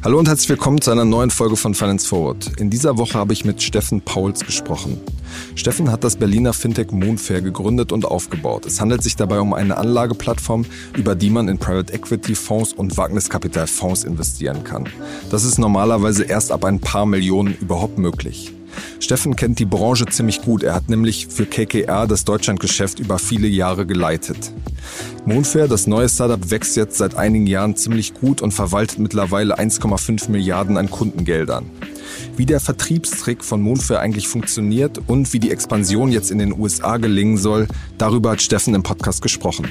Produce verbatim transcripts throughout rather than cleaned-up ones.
Hallo und herzlich willkommen zu einer neuen Folge von Finance Forward. In dieser Woche habe ich mit Steffen Pauls gesprochen. Steffen hat das Berliner Fintech Moonfair gegründet und aufgebaut. Es handelt sich dabei um eine Anlageplattform, über die man in Private Equity Fonds und Wagniskapitalfonds investieren kann. Das ist normalerweise erst ab ein paar Millionen überhaupt möglich. Steffen kennt die Branche ziemlich gut. Er hat nämlich für K K R das Deutschlandgeschäft über viele Jahre geleitet. Moonfair, das neue Startup, wächst jetzt seit einigen Jahren ziemlich gut und verwaltet mittlerweile eins Komma fünf Milliarden an Kundengeldern. Wie der Vertriebstrick von Moonfair eigentlich funktioniert und wie die Expansion jetzt in den U S A gelingen soll, darüber hat Steffen im Podcast gesprochen.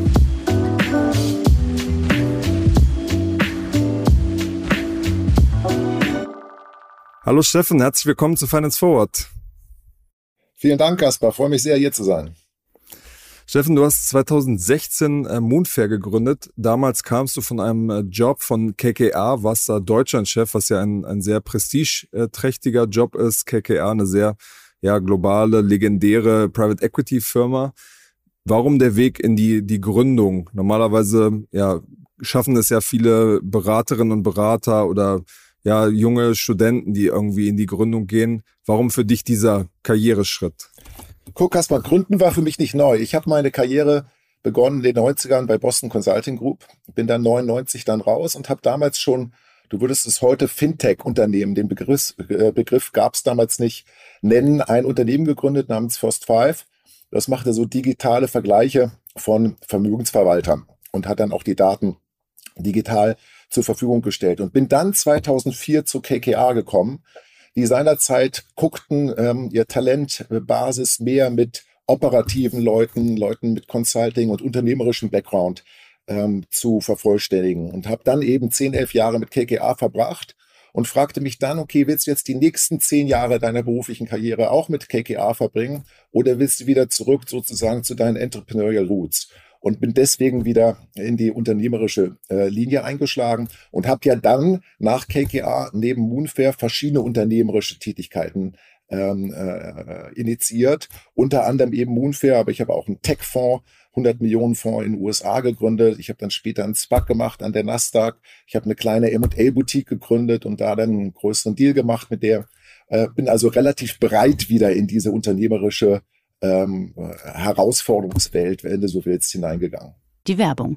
Hallo Steffen, herzlich willkommen zu Finance Forward. Vielen Dank, Kaspar. Freue mich sehr, hier zu sein. Steffen, du hast zwanzig sechzehn äh, Moonfair gegründet. Damals kamst du von einem äh, Job von K K R, warst da Deutschlandchef, was ja ein, ein sehr prestigeträchtiger Job ist. K K R, eine sehr ja, globale, legendäre Private Equity Firma. Warum der Weg in die, die Gründung? Normalerweise ja, schaffen es ja viele Beraterinnen und Berater oder ja, junge Studenten, die irgendwie in die Gründung gehen. Warum für dich dieser Karriereschritt? Guck, Kaspar, Gründen war für mich nicht neu. Ich habe meine Karriere begonnen in den neunzigern bei Boston Consulting Group, bin dann neunundneunzig dann raus und habe damals schon, du würdest es heute Fintech-Unternehmen, den Begriff, äh, Begriff gab es damals nicht, nennen, ein Unternehmen gegründet namens First Five. Das machte so digitale Vergleiche von Vermögensverwaltern und hat dann auch die Daten digital zur Verfügung gestellt und bin dann zweitausendvier zu K K R gekommen, die seinerzeit guckten, ähm, ihr Talentbasis mehr mit operativen Leuten, Leuten mit Consulting und unternehmerischem Background ähm, zu vervollständigen und habe dann eben zehn, elf Jahre mit K K R verbracht und fragte mich dann, okay, willst du jetzt die nächsten zehn Jahre deiner beruflichen Karriere auch mit K K R verbringen oder willst du wieder zurück sozusagen zu deinen Entrepreneurial Roots? Und bin deswegen wieder in die unternehmerische äh, Linie eingeschlagen und habe ja dann nach K K R neben Moonfair verschiedene unternehmerische Tätigkeiten ähm, äh, initiiert. Unter anderem eben Moonfair, aber ich habe auch einen Tech-Fonds, hundert Millionen Fonds in den U S A gegründet. Ich habe dann später einen SPAC gemacht an der Nasdaq. Ich habe eine kleine M und A-Boutique gegründet und da dann einen größeren Deal gemacht mit der. Äh, bin also relativ bereit, wieder in diese unternehmerische Ähm, Herausforderungswelt, wenn du so willst, hineingegangen. Die Werbung.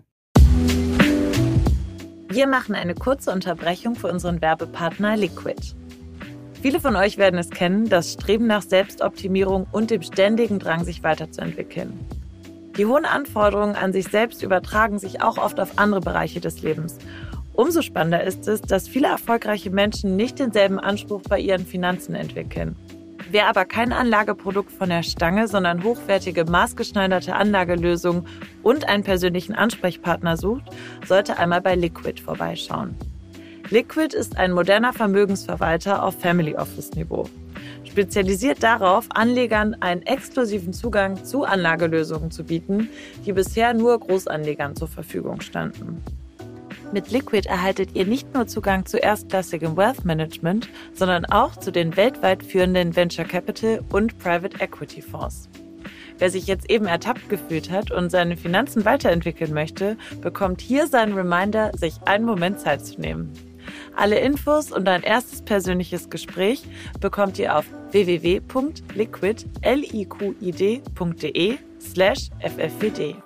Wir machen eine kurze Unterbrechung für unseren Werbepartner Liquid. Viele von euch werden es kennen, das Streben nach Selbstoptimierung und dem ständigen Drang, sich weiterzuentwickeln. Die hohen Anforderungen an sich selbst übertragen sich auch oft auf andere Bereiche des Lebens. Umso spannender ist es, dass viele erfolgreiche Menschen nicht denselben Anspruch bei ihren Finanzen entwickeln. Wer aber kein Anlageprodukt von der Stange, sondern hochwertige, maßgeschneiderte Anlagelösungen und einen persönlichen Ansprechpartner sucht, sollte einmal bei Liquid vorbeischauen. Liquid ist ein moderner Vermögensverwalter auf Family Office Niveau. Spezialisiert darauf, Anlegern einen exklusiven Zugang zu Anlagelösungen zu bieten, die bisher nur Großanlegern zur Verfügung standen. Mit Liquid erhaltet ihr nicht nur Zugang zu erstklassigem Wealth Management, sondern auch zu den weltweit führenden Venture Capital und Private Equity Fonds. Wer sich jetzt eben ertappt gefühlt hat und seine Finanzen weiterentwickeln möchte, bekommt hier seinen Reminder, sich einen Moment Zeit zu nehmen. Alle Infos und ein erstes persönliches Gespräch bekommt ihr auf w w w punkt liquid punkt de slash f f w d.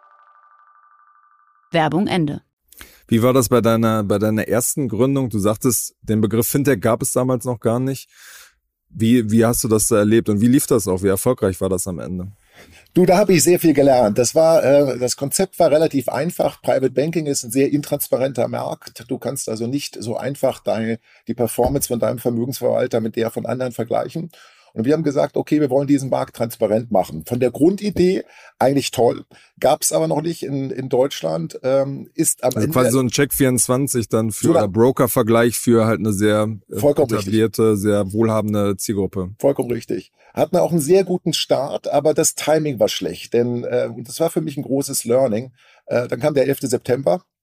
Werbung Ende. Wie war das bei deiner, bei deiner ersten Gründung? Du sagtest, den Begriff Fintech gab es damals noch gar nicht. Wie, wie hast du das da erlebt und wie lief das auch? Wie erfolgreich war das am Ende? Du, da habe ich sehr viel gelernt. Das war, äh, das Konzept war relativ einfach. Private Banking ist ein sehr intransparenter Markt. Du kannst also nicht so einfach deine, die Performance von deinem Vermögensverwalter mit der von anderen vergleichen. Und wir haben gesagt, okay, wir wollen diesen Markt transparent machen. Von der Grundidee eigentlich toll, gab es aber noch nicht in, in Deutschland. Ähm, ist am also Ende quasi so ein Check vierundzwanzig dann für so oder Broker-Vergleich für halt eine sehr etablierte, richtig. sehr wohlhabende Zielgruppe. Vollkommen richtig. Hatten auch einen sehr guten Start, aber das Timing war schlecht, denn äh, das war für mich ein großes Learning. Äh, dann kam der elfte September.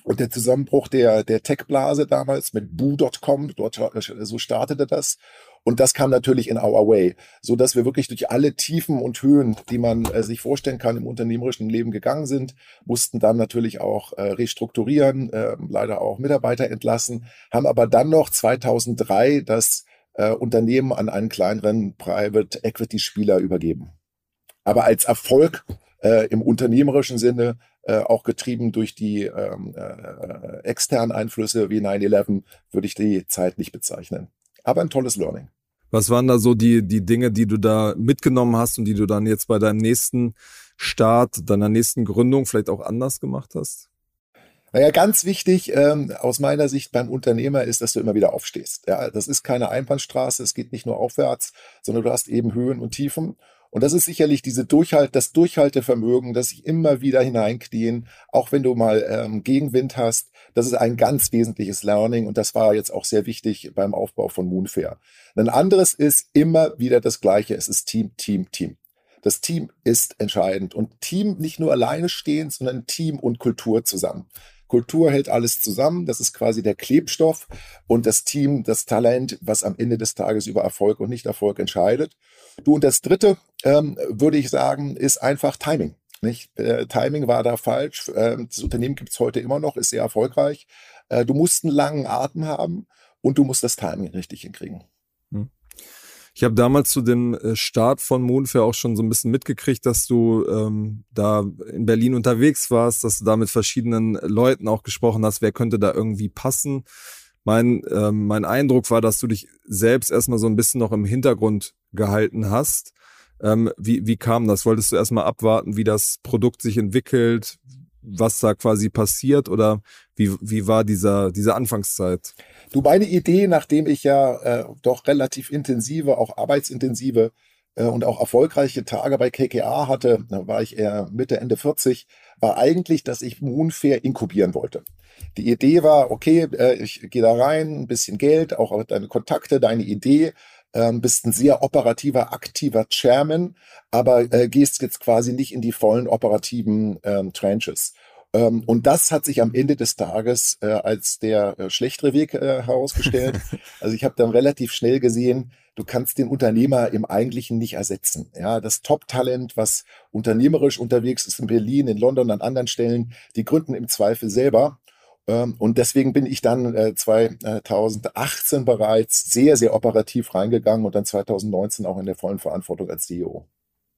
Und der Zusammenbruch der, der Tech-Blase damals mit Boo Punkt com, dort, so startete das. Und das kam natürlich in our way, so dass wir wirklich durch alle Tiefen und Höhen, die man äh, sich vorstellen kann, im unternehmerischen Leben gegangen sind, mussten dann natürlich auch äh, restrukturieren, äh, leider auch Mitarbeiter entlassen, haben aber dann noch zweitausenddrei das äh, Unternehmen an einen kleineren Private Equity Spieler übergeben. Aber als Erfolg äh, im unternehmerischen Sinne, äh, auch getrieben durch die ähm, äh, externen Einflüsse wie nine eleven, würde ich die Zeit nicht bezeichnen. Aber ein tolles Learning. Was waren da so die, die Dinge, die du da mitgenommen hast und die du dann jetzt bei deinem nächsten Start, deiner nächsten Gründung vielleicht auch anders gemacht hast? Naja, ganz wichtig ähm, aus meiner Sicht beim Unternehmer ist, dass du immer wieder aufstehst. Ja, das ist keine Einbahnstraße, es geht nicht nur aufwärts, sondern du hast eben Höhen und Tiefen. Und das ist sicherlich diese Durchhalt, das Durchhaltevermögen, das sich immer wieder hineinknien, auch wenn du mal ähm, Gegenwind hast. Das ist ein ganz wesentliches Learning und das war jetzt auch sehr wichtig beim Aufbau von Moonfair. Ein anderes ist immer wieder das Gleiche. Es ist Team, Team, Team. Das Team ist entscheidend und Team nicht nur alleine stehen, sondern Team und Kultur zusammen. Kultur hält alles zusammen, das ist quasi der Klebstoff und das Team, das Talent, was am Ende des Tages über Erfolg und Nicht-Erfolg entscheidet. Du, und das Dritte, ähm, würde ich sagen, ist einfach Timing. Nicht? Äh, Timing war da falsch. Äh, das Unternehmen gibt es heute immer noch, ist sehr erfolgreich. Äh, du musst einen langen Atem haben und du musst das Timing richtig hinkriegen. Hm. Ich habe damals zu dem Start von Moonfair auch schon so ein bisschen mitgekriegt, dass du ähm, da in Berlin unterwegs warst, dass du da mit verschiedenen Leuten auch gesprochen hast, wer könnte da irgendwie passen. Mein, ähm, mein Eindruck war, dass du dich selbst erstmal so ein bisschen noch im Hintergrund gehalten hast. Ähm, wie, wie kam das? Wolltest du erstmal abwarten, wie das Produkt sich entwickelt, was da quasi passiert oder wie, wie war dieser, diese Anfangszeit? Du, meine Idee, nachdem ich ja äh, doch relativ intensive, auch arbeitsintensive äh, und auch erfolgreiche Tage bei K K R hatte, da war ich eher Mitte, Ende vierzig, war eigentlich, dass ich Moonfair inkubieren wollte. Die Idee war, okay, äh, ich gehe da rein, ein bisschen Geld, auch deine Kontakte, deine Idee, ähm, bist ein sehr operativer, aktiver Chairman, aber äh, gehst jetzt quasi nicht in die vollen operativen ähm, Trenches. Ähm, und das hat sich am Ende des Tages äh, als der äh, schlechtere Weg äh, herausgestellt. Also ich habe dann relativ schnell gesehen, du kannst den Unternehmer im Eigentlichen nicht ersetzen. Ja, das Top-Talent, was unternehmerisch unterwegs ist in Berlin, in London, an anderen Stellen, die gründen im Zweifel selber. Ähm, und deswegen bin ich dann äh, zweitausendachtzehn bereits sehr, sehr operativ reingegangen und dann zweitausendneunzehn auch in der vollen Verantwortung als C E O.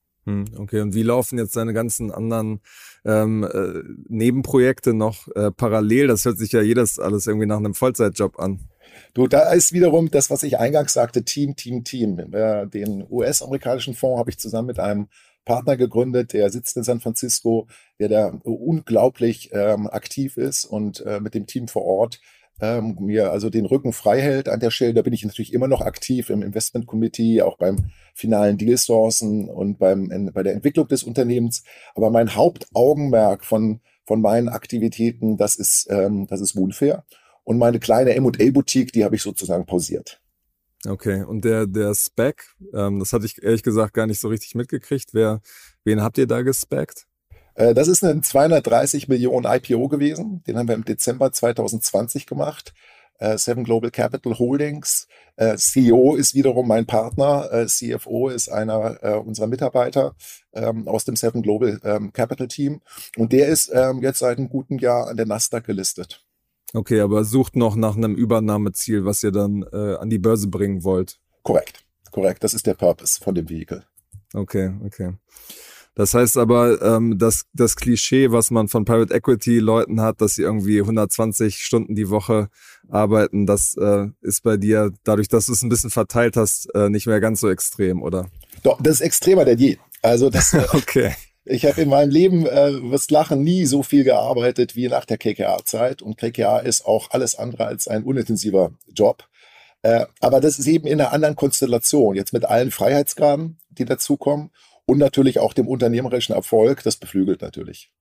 Okay, und wie laufen jetzt deine ganzen anderen ähm, äh, Nebenprojekte noch äh, parallel? Das hört sich ja jedes alles irgendwie nach einem Vollzeitjob an. Du, da ist wiederum das, was ich eingangs sagte, Team, Team, Team. Äh, den U S-amerikanischen Fonds habe ich zusammen mit einem Partner gegründet, der sitzt in San Francisco, der da unglaublich ähm, aktiv ist und äh, mit dem Team vor Ort ähm, mir also den Rücken frei hält an der Stelle. Da bin ich natürlich immer noch aktiv im Investment Committee, auch beim finalen Deal-Sourcen und beim, in, bei der Entwicklung des Unternehmens. Aber mein Hauptaugenmerk von, von meinen Aktivitäten, das ist, ähm, das ist Moonfair. Und meine kleine M und A-Boutique, die habe ich sozusagen pausiert. Okay, und der, der Spec, ähm, das hatte ich ehrlich gesagt gar nicht so richtig mitgekriegt. Wer, wen habt ihr da gespeckt? Äh, das ist ein zweihundertdreißig Millionen I P O gewesen. Den haben wir im Dezember zweitausendzwanzig gemacht. Äh, Seven Global Capital Holdings. Äh, C E O ist wiederum mein Partner. Äh, C F O ist einer äh, unserer Mitarbeiter ähm, aus dem Seven Global ähm, Capital Team. Und der ist ähm, jetzt seit einem guten Jahr an der Nasdaq gelistet. Okay, aber sucht noch nach einem Übernahmeziel, was ihr dann äh, an die Börse bringen wollt. Korrekt, korrekt. Das ist der Purpose von dem Vehikel. Okay, okay. Das heißt aber, ähm, das, das Klischee, was man von Private Equity Leuten hat, dass sie irgendwie hundertzwanzig Stunden die Woche arbeiten, das äh, ist bei dir, dadurch, dass du es ein bisschen verteilt hast, äh, nicht mehr ganz so extrem, oder? Doch, das ist extremer denn je. Also das, äh, okay. Ich habe in meinem Leben, äh, wirst lachen, nie so viel gearbeitet wie nach der K K R-Zeit. Und K K R ist auch alles andere als ein unintensiver Job. Äh, aber das ist eben in einer anderen Konstellation. Jetzt mit allen Freiheitsgraden, die dazukommen. Und natürlich auch dem unternehmerischen Erfolg. Das beflügelt natürlich.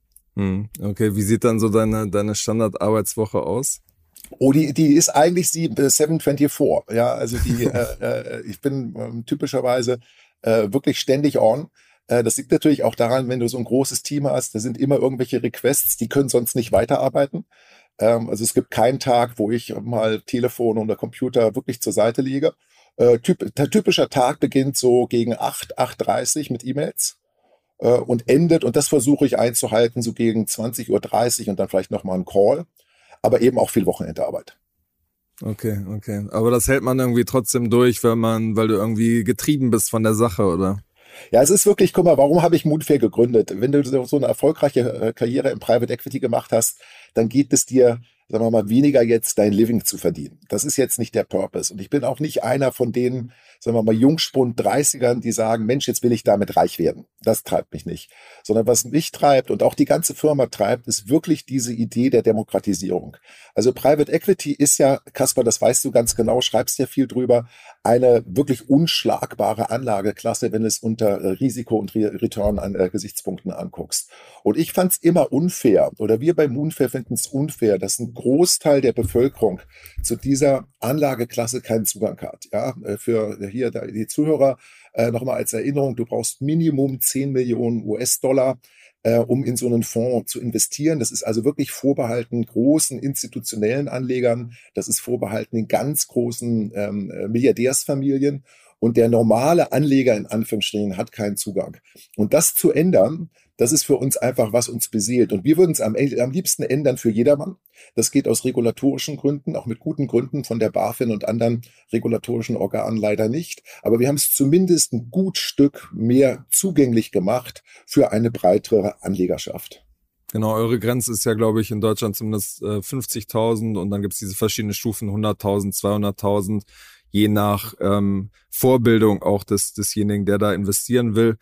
Hm, okay, wie sieht dann so deine, deine Standardarbeitswoche aus? Oh, die, die ist eigentlich sieben vierundzwanzig. Ja, also die, äh, äh, ich bin äh, typischerweise äh, wirklich ständig on. Äh, das liegt natürlich auch daran, wenn du so ein großes Team hast, da sind immer irgendwelche Requests, die können sonst nicht weiterarbeiten. Ähm, also es gibt keinen Tag, wo ich mal Telefon oder Computer wirklich zur Seite lege. Äh, typ, der typischer Tag beginnt so gegen acht, acht Uhr dreißig mit E-Mails äh, und endet, und das versuche ich einzuhalten, so gegen zwanzig Uhr dreißig und dann vielleicht nochmal ein Call, aber eben auch viel Wochenendarbeit. Okay, okay. Aber das hält man irgendwie trotzdem durch, wenn man, weil du irgendwie getrieben bist von der Sache, oder? Ja, es ist wirklich, guck mal, warum habe ich Moonfair gegründet? Wenn du so eine erfolgreiche äh, Karriere im Private Equity gemacht hast, dann geht es dir, sagen wir mal, weniger jetzt dein Living zu verdienen. Das ist jetzt nicht der Purpose. Und ich bin auch nicht einer von denen, sagen wir mal, Jungspund dreißigern, die sagen, Mensch, jetzt will ich damit reich werden. Das treibt mich nicht. Sondern was mich treibt und auch die ganze Firma treibt, ist wirklich diese Idee der Demokratisierung. Also Private Equity ist ja, Kaspar, das weißt du ganz genau, schreibst ja viel drüber, eine wirklich unschlagbare Anlageklasse, wenn es unter Risiko und Return an äh, Gesichtspunkten anguckst. Und ich fand es immer unfair, oder wir bei Moonfair finden es unfair, dass ein Großteil der Bevölkerung zu dieser Anlageklasse keinen Zugang hat. Ja, für hier die Zuhörer äh, nochmal als Erinnerung, du brauchst Minimum zehn Millionen U S-Dollar, äh, um in so einen Fonds zu investieren. Das ist also wirklich vorbehalten großen institutionellen Anlegern. Das ist vorbehalten den ganz großen ähm, Milliardärsfamilien. Und der normale Anleger in Anführungsstrichen hat keinen Zugang. Und das zu ändern, das ist für uns einfach, was uns beseelt. Und wir würden es am, am liebsten ändern für jedermann. Das geht aus regulatorischen Gründen, auch mit guten Gründen von der BaFin und anderen regulatorischen Organen leider nicht. Aber wir haben es zumindest ein gut Stück mehr zugänglich gemacht für eine breitere Anlegerschaft. Genau, eure Grenze ist ja, glaube ich, in Deutschland zumindest äh, fünfzigtausend und dann gibt es diese verschiedenen Stufen, hunderttausend, zweihunderttausend, je nach ähm, Vorbildung auch des desjenigen, der da investieren will.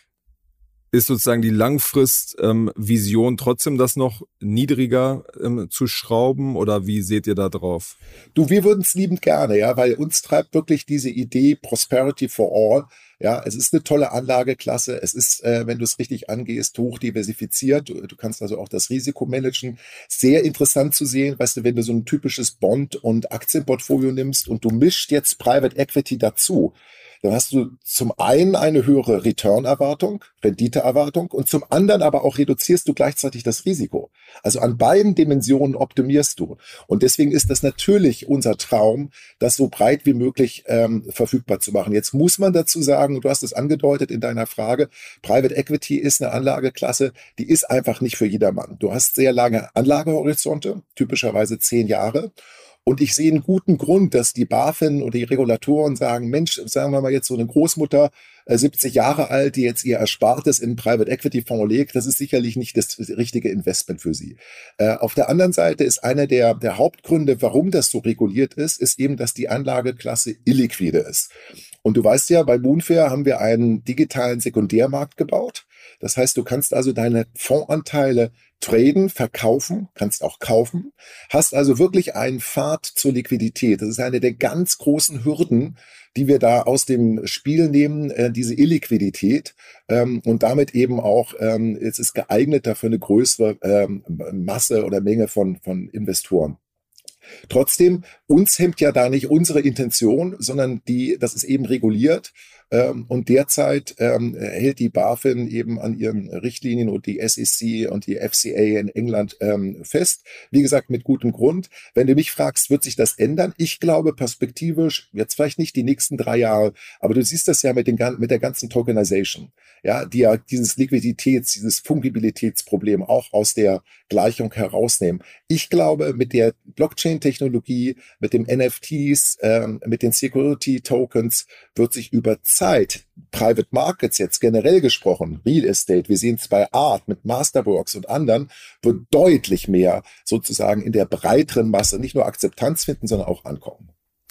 Ist sozusagen die Langfrist-Vision ähm, trotzdem, das noch niedriger ähm, zu schrauben, oder wie seht ihr da drauf? Du, wir würden es liebend gerne, ja, weil uns treibt wirklich diese Idee Prosperity for All. Ja, es ist eine tolle Anlageklasse. Es ist, äh, wenn du es richtig angehst, hoch diversifiziert. Du, du kannst also auch das Risiko managen. Sehr interessant zu sehen, weißt du, wenn du so ein typisches Bond- und Aktienportfolio nimmst und du mischst jetzt Private Equity dazu, dann hast du zum einen eine höhere Return-Erwartung, Rendite-Erwartung, und zum anderen aber auch reduzierst du gleichzeitig das Risiko. Also an beiden Dimensionen optimierst du. Und deswegen ist das natürlich unser Traum, das so breit wie möglich ähm, verfügbar zu machen. Jetzt muss man dazu sagen, du hast es angedeutet in deiner Frage, Private Equity ist eine Anlageklasse, die ist einfach nicht für jedermann. Du hast sehr lange Anlagehorizonte, typischerweise zehn Jahre. Und ich sehe einen guten Grund, dass die BaFin oder die Regulatoren sagen, Mensch, sagen wir mal jetzt so eine Großmutter, äh, siebzig Jahre alt, die jetzt ihr Erspartes in einen Private Equity Fonds legt, das ist sicherlich nicht das richtige Investment für sie. Äh, auf der anderen Seite ist einer der, der Hauptgründe, warum das so reguliert ist, ist eben, dass die Anlageklasse illiquide ist. Und du weißt ja, bei Moonfair haben wir einen digitalen Sekundärmarkt gebaut. Das heißt, du kannst also deine Fondsanteile traden, verkaufen, kannst auch kaufen, hast also wirklich einen Pfad zur Liquidität. Das ist eine der ganz großen Hürden, die wir da aus dem Spiel nehmen, äh, diese Illiquidität, ähm, und damit eben auch, ähm, es ist geeigneter für eine größere ähm, Masse oder Menge von, von Investoren. Trotzdem, uns hemmt ja da nicht unsere Intention, sondern die, das ist eben reguliert. Ähm, und derzeit ähm, hält die BaFin eben an ihren Richtlinien und die S E C und die F C A in England ähm, fest. Wie gesagt, mit gutem Grund. Wenn du mich fragst, wird sich das ändern? Ich glaube perspektivisch, jetzt vielleicht nicht die nächsten drei Jahre, aber du siehst das ja mit, den, mit der ganzen Tokenization, ja, die ja dieses Liquiditäts-, dieses Fungibilitätsproblem auch aus der Gleichung herausnehmen. Ich glaube, mit der Blockchain-Technologie, mit dem N F Ts, ähm, mit den Security-Tokens wird sich über Zeit, Private Markets jetzt generell gesprochen, Real Estate, wir sehen es bei Art mit Masterworks und anderen, wird deutlich mehr sozusagen in der breiteren Masse nicht nur Akzeptanz finden, sondern auch ankommen.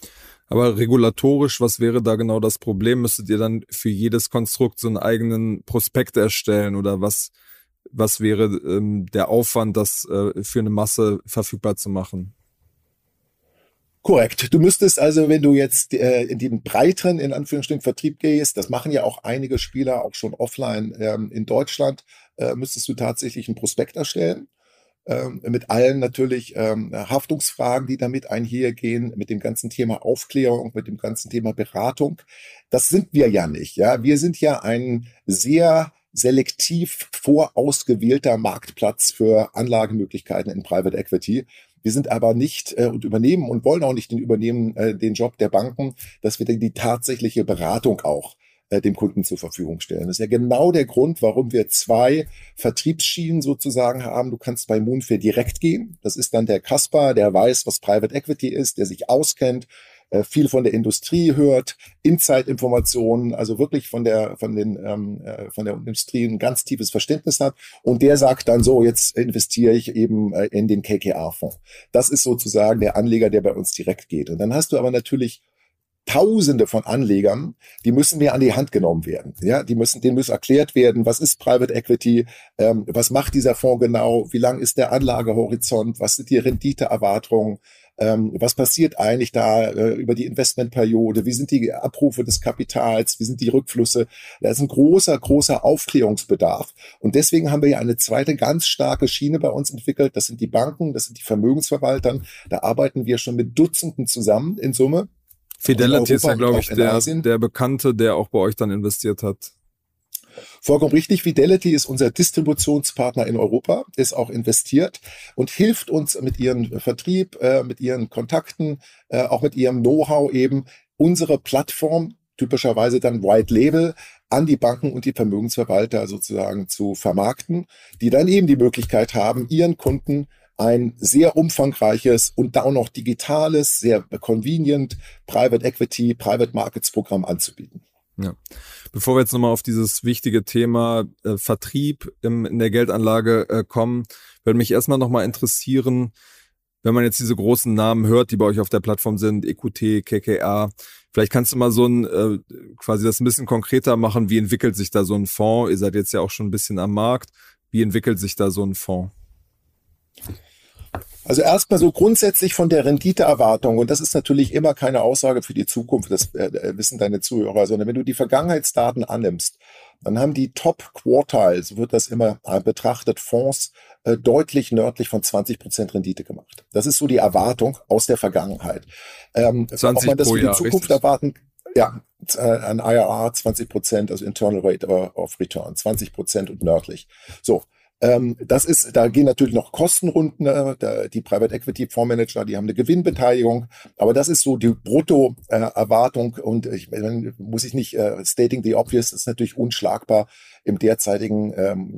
Aber regulatorisch, was wäre da genau das Problem? Müsstet ihr dann für jedes Konstrukt so einen eigenen Prospekt erstellen, oder was, was wäre ähm, der Aufwand, das äh, für eine Masse verfügbar zu machen? Korrekt. Du müsstest also, wenn du jetzt äh, in den breiteren, in Anführungsstrichen, Vertrieb gehst, das machen ja auch einige Spieler auch schon offline ähm, in Deutschland, äh, müsstest du tatsächlich ein Prospekt erstellen. ähm, mit allen natürlich ähm, Haftungsfragen, die damit einhergehen, mit dem ganzen Thema Aufklärung, mit dem ganzen Thema Beratung. Das sind wir ja nicht. Ja, wir sind ja ein sehr selektiv vorausgewählter Marktplatz für Anlagemöglichkeiten in Private Equity. Wir sind aber nicht äh, und übernehmen und wollen auch nicht den übernehmen äh, den Job der Banken, dass wir die, die tatsächliche Beratung auch äh, dem Kunden zur Verfügung stellen. Das ist ja genau der Grund, warum wir zwei Vertriebsschienen sozusagen haben. Du kannst bei Moonfair direkt gehen. Das ist dann der Kasper, der weiß, was Private Equity ist, der sich auskennt, viel von der Industrie hört, Inside-Informationen, also wirklich von der von den ähm, von der Industrie ein ganz tiefes Verständnis hat und der sagt dann so, jetzt investiere ich eben äh, in den K K R-Fonds. Das ist sozusagen der Anleger, der bei uns direkt geht. Und dann hast du aber natürlich Tausende von Anlegern, die müssen mir an die Hand genommen werden. Ja, die müssen, denen muss erklärt werden, was ist Private Equity, ähm, was macht dieser Fonds genau, wie lang ist der Anlagehorizont, was sind die Renditeerwartungen, ähm, was passiert eigentlich da äh, über die Investmentperiode, wie sind die Abrufe des Kapitals, wie sind die Rückflüsse. Da ist ein großer, großer Aufklärungsbedarf. Und deswegen haben wir ja eine zweite ganz starke Schiene bei uns entwickelt. Das sind die Banken, das sind die Vermögensverwalter. Da arbeiten wir schon mit Dutzenden zusammen in Summe. Fidelity ist ja, glaube ich, der, der Bekannte, der auch bei euch dann investiert hat. Vollkommen richtig. Fidelity ist unser Distributionspartner in Europa, ist auch investiert und hilft uns mit ihrem Vertrieb, äh, mit ihren Kontakten, äh, auch mit ihrem Know-how eben, unsere Plattform, typischerweise dann White Label, an die Banken und die Vermögensverwalter sozusagen zu vermarkten, die dann eben die Möglichkeit haben, ihren Kunden ein sehr umfangreiches und auch noch digitales, sehr convenient Private Equity, Private Markets Programm anzubieten. Ja. Bevor wir jetzt nochmal auf dieses wichtige Thema äh, Vertrieb im, in der Geldanlage äh, kommen, würde mich erstmal nochmal interessieren, wenn man jetzt diese großen Namen hört, die bei euch auf der Plattform sind, E Q T, K K R, vielleicht kannst du mal so ein, äh, quasi das ein bisschen konkreter machen, wie entwickelt sich da so ein Fonds? Ihr seid jetzt ja auch schon ein bisschen am Markt. Wie entwickelt sich da so ein Fonds? Also erstmal so grundsätzlich von der Renditeerwartung, und das ist natürlich immer keine Aussage für die Zukunft, das äh, wissen deine Zuhörer, sondern wenn du die Vergangenheitsdaten annimmst, dann haben die Top-Quartile, so wird das immer äh, betrachtet, Fonds äh, deutlich nördlich von zwanzig Prozent Rendite gemacht. Das ist so die Erwartung aus der Vergangenheit. Ähm, zwanzig ob man das pro für die Jahr, Zukunft richtig? erwarten, ja, äh, ein I R R zwanzig Prozent, also Internal Rate of Return, zwanzig Prozent und nördlich. So. Das ist, da gehen natürlich noch Kostenrunden, äh, die Private Equity Fondsmanager, die haben eine Gewinnbeteiligung, aber das ist so die Brutto-Erwartung äh, und ich meine, muss ich nicht äh, stating the obvious, ist natürlich unschlagbar im derzeitigen ähm,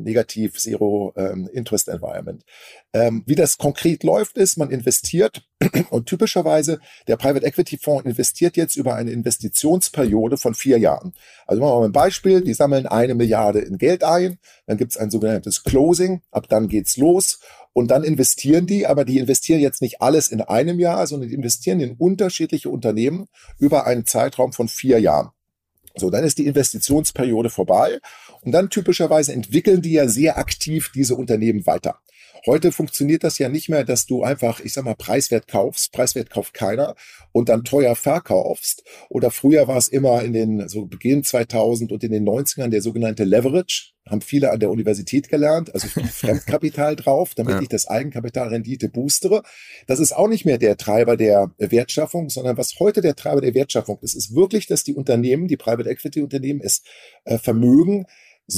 Negativ-Zero-Interest-Environment. Ähm, wie das konkret läuft, ist, man investiert und typischerweise der Private Equity Fonds investiert jetzt über eine Investitionsperiode von vier Jahren. Also machen wir mal ein Beispiel, die sammeln eine Milliarde in Geld ein, dann gibt es ein sogenanntes Closing, ab dann geht's los und dann investieren die, aber die investieren jetzt nicht alles in einem Jahr, sondern die investieren in unterschiedliche Unternehmen über einen Zeitraum von vier Jahren. So, dann ist die Investitionsperiode vorbei und dann typischerweise entwickeln die ja sehr aktiv diese Unternehmen weiter. Heute funktioniert das ja nicht mehr, dass du einfach, ich sag mal, preiswert kaufst, preiswert kauft keiner und dann teuer verkaufst. Oder früher war es immer in den, so Beginn zweitausend und in den neunzigern der sogenannte Leverage, haben viele an der Universität gelernt, also viel Fremdkapital drauf, damit ja. ich das Eigenkapitalrendite boostere. Das ist auch nicht mehr der Treiber der Wertschaffung, sondern was heute der Treiber der Wertschaffung ist, ist wirklich, dass die Unternehmen, die Private Equity Unternehmen es äh, vermögen,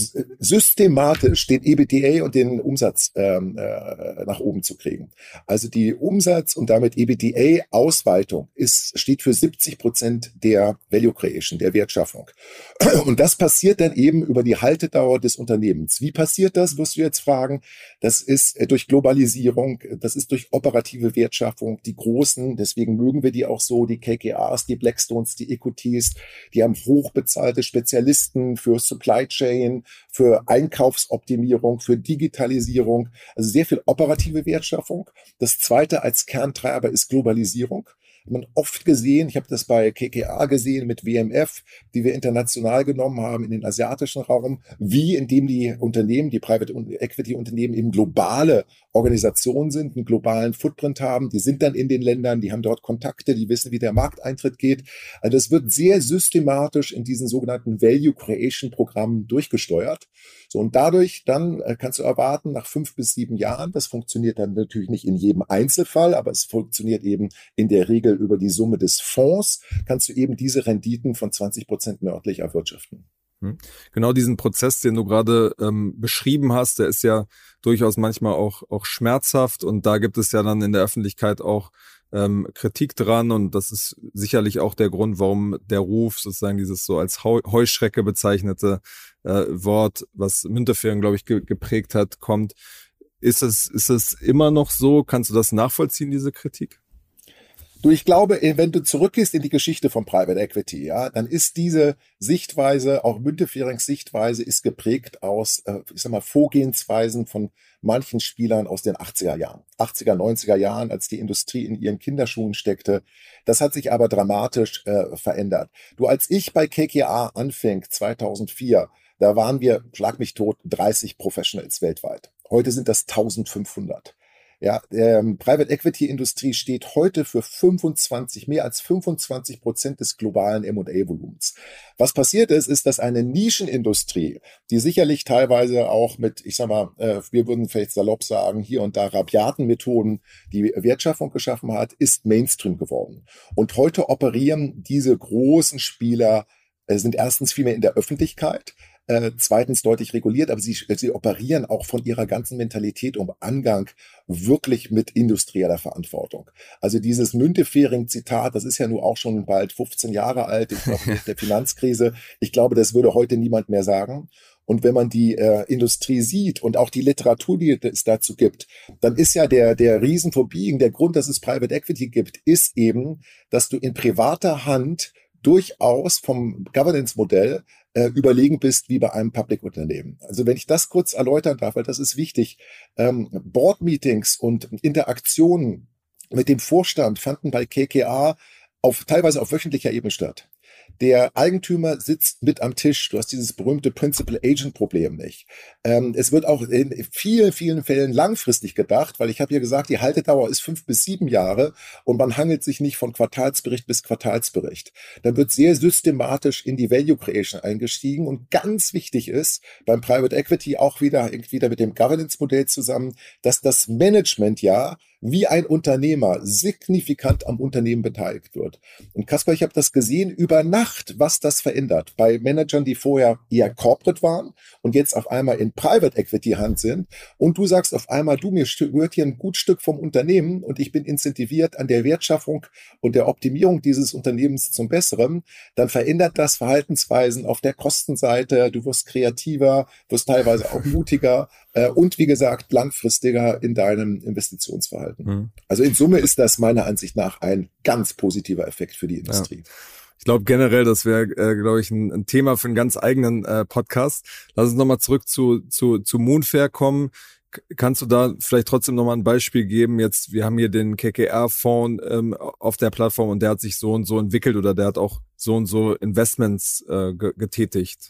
systematisch den E B T A und den Umsatz ähm, äh, nach oben zu kriegen. Also die Umsatz und damit E B T A-Ausweitung ist, steht für siebzig Prozent der Value Creation, der Wertschaffung. Und das passiert dann eben über die Haltedauer des Unternehmens. Wie passiert das, wirst du jetzt fragen? Das ist äh, durch Globalisierung, das ist durch operative Wertschaffung. Die Großen, deswegen mögen wir die auch so, die K K Rs, die Blackstones, die Equities, die haben hochbezahlte Spezialisten für Supply Chain, für Einkaufsoptimierung, für Digitalisierung, also sehr viel operative Wertschaffung. Das zweite als Kerntreiber ist Globalisierung. man oft gesehen, ich habe das bei K K R gesehen mit W M F, die wir international genommen haben in den asiatischen Raum, wie indem die Unternehmen, die Private Equity Unternehmen eben globale Organisationen sind, einen globalen Footprint haben, die sind dann in den Ländern, die haben dort Kontakte, die wissen, wie der Markteintritt geht. Also das wird sehr systematisch in diesen sogenannten Value Creation Programmen durchgesteuert. So, und dadurch dann äh, kannst du erwarten, nach fünf bis sieben Jahren, das funktioniert dann natürlich nicht in jedem Einzelfall, aber es funktioniert eben in der Regel über die Summe des Fonds, kannst du eben diese Renditen von zwanzig Prozent nördlich erwirtschaften. Genau diesen Prozess, den du gerade ähm, beschrieben hast, der ist ja durchaus manchmal auch, auch schmerzhaft und da gibt es ja dann in der Öffentlichkeit auch ähm, Kritik dran und das ist sicherlich auch der Grund, warum der Ruf, sozusagen dieses so als Heuschrecke bezeichnete äh, Wort, was Müntefering, glaube ich, ge- geprägt hat, kommt. Ist es, ist es immer noch so? Kannst du das nachvollziehen, diese Kritik? Du, ich glaube, wenn du zurückgehst in die Geschichte von Private Equity, ja, dann ist diese Sichtweise, auch Münteferings Sichtweise, ist geprägt aus, äh, ich sag mal, Vorgehensweisen von manchen Spielern aus den achtziger Jahren, achtziger, neunziger Jahren, als die Industrie in ihren Kinderschuhen steckte. Das hat sich aber dramatisch äh, verändert. Du, als ich bei K K R anfing, zweitausendvier, da waren wir, schlag mich tot, dreißig Professionals weltweit. Heute sind das eintausendfünfhundert. Ja, ähm, Private Equity Industrie steht heute für fünfundzwanzig, mehr als fünfundzwanzig Prozent des globalen M und A-Volumens. Was passiert ist, ist, dass eine Nischenindustrie, die sicherlich teilweise auch mit, ich sag mal, äh, wir würden vielleicht salopp sagen, hier und da rabiaten Methoden die Wertschöpfung geschaffen hat, ist Mainstream geworden. Und heute operieren diese großen Spieler, äh, sind erstens viel mehr in der Öffentlichkeit, Äh, zweitens deutlich reguliert, aber sie, sie operieren auch von ihrer ganzen Mentalität um Angang wirklich mit industrieller Verantwortung. Also dieses Müntefering-Zitat, das ist ja nun auch schon bald fünfzehn Jahre alt, ich glaube, nach der Finanzkrise. Ich glaube, das würde heute niemand mehr sagen. Und wenn man die äh, Industrie sieht und auch die Literatur, die es dazu gibt, dann ist ja der, der Reason for Being, der Grund, dass es Private Equity gibt, ist eben, dass du in privater Hand durchaus vom Governance-Modell äh, überlegen bist wie bei einem Public-Unternehmen. Also wenn ich das kurz erläutern darf, weil das ist wichtig, ähm, Board-Meetings und Interaktionen mit dem Vorstand fanden bei K K R auf, teilweise auf wöchentlicher Ebene statt. Der Eigentümer sitzt mit am Tisch. Du hast dieses berühmte Principal-Agent-Problem nicht. Ähm, es wird auch in vielen, vielen Fällen langfristig gedacht, weil ich habe ja gesagt, die Haltedauer ist fünf bis sieben Jahre und man hangelt sich nicht von Quartalsbericht bis Quartalsbericht. Dann wird sehr systematisch in die Value Creation eingestiegen und ganz wichtig ist beim Private Equity auch wieder, wieder mit dem Governance-Modell zusammen, dass das Management ja wie ein Unternehmer signifikant am Unternehmen beteiligt wird. Und Kasper, ich habe das gesehen über Nacht, was das verändert. Bei Managern, die vorher eher corporate waren und jetzt auf einmal in Private Equity Hand sind und du sagst auf einmal, du, mir gehört hier ein gut Stück vom Unternehmen und ich bin incentiviert an der Wertschaffung und der Optimierung dieses Unternehmens zum Besseren, dann verändert das Verhaltensweisen auf der Kostenseite. Du wirst kreativer, wirst teilweise auch mutiger äh, und wie gesagt langfristiger in deinem Investitionsverhalten. Mhm. Also in Summe ist das meiner Ansicht nach ein ganz positiver Effekt für die Industrie. Ja. Ich glaube generell, das wäre, äh, glaube ich, ein, ein Thema für einen ganz eigenen äh, Podcast. Lass uns nochmal zurück zu, zu, zu Moonfair kommen. K- kannst du da vielleicht trotzdem nochmal ein Beispiel geben? Jetzt, wir haben hier den K K R-Fonds ähm, auf der Plattform und der hat sich so und so entwickelt oder der hat auch so und so Investments äh, ge- getätigt.